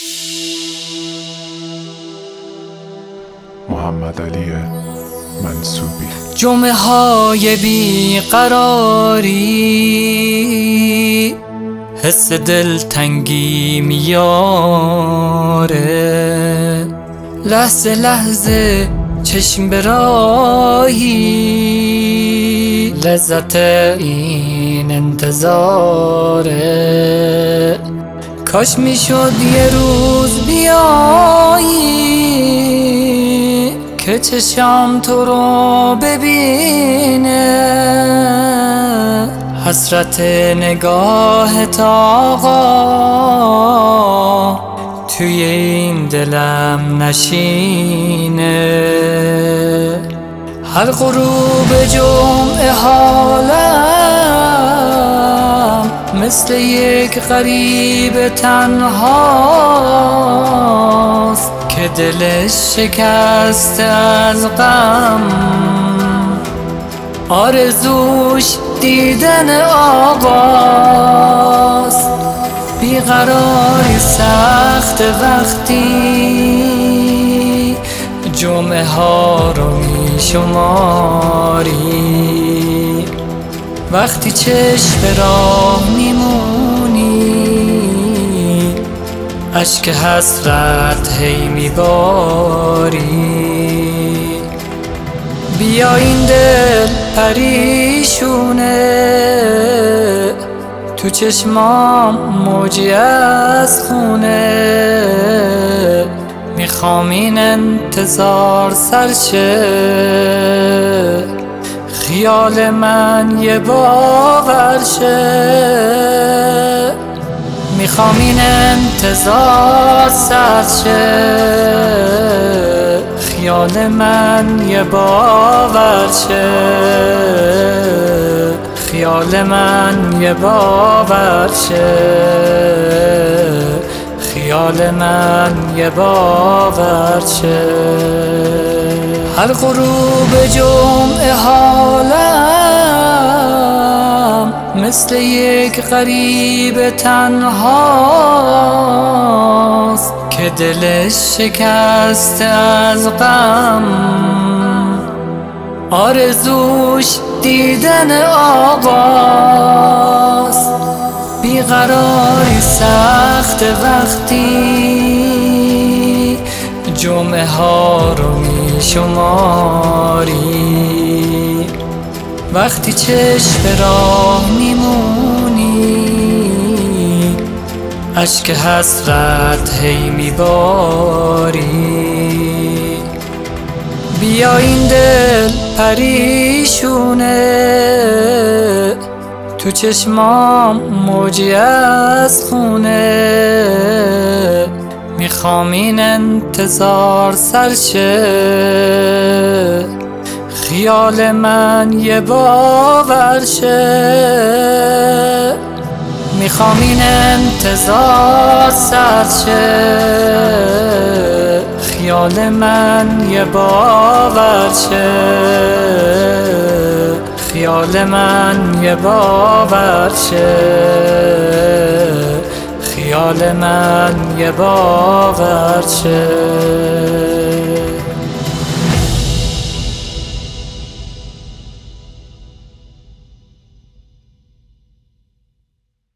محمد علی منصوبی. جمعه های بیقراری حس دلتنگی میاره، لحظه لحظه چشم براهی، لذت این انتظاره. کاش میشد یه روز بیایی که چشم تو رو ببینه، حسرت نگاهت آقا توی این دلم نشینه. هر غروب جمعه حالم مثل یک غریب تنهاست که دلش شکسته از غم، آرزوش دیدن آقاست. بیقراری سخت وقتی جمعه ها رو می شماری، وقتی چشم راه میمونی اشک حسرت هی میباری. بیا این دل پریشونه، تو چشمام موجی از خونه، میخوام این انتظار سرشه، خیال من یه باور شه. میخوام این انتظار سرشه، خیال من یه باور شه، خیال من یه باور شه، خیال من یه باور شه. هر غروب جمعه حالم مثل یک غریب تنهاست که دلش شکسته از غم، آرزوش دیدن آقاست. بیقراری سخت وقتی جمعه ها رو می شماری، وقتی چشم راه میمونی اشک حسرت هی میباری. بیا این دل پریشونه، تو چشمام موجی از خونه، میخوام این انتظار سرشه، خیال من یه باور شه. میخوام این انتظار سرشه، خیال من یه باور شه، خیال من یه باور شه، خیال من یه باور شه.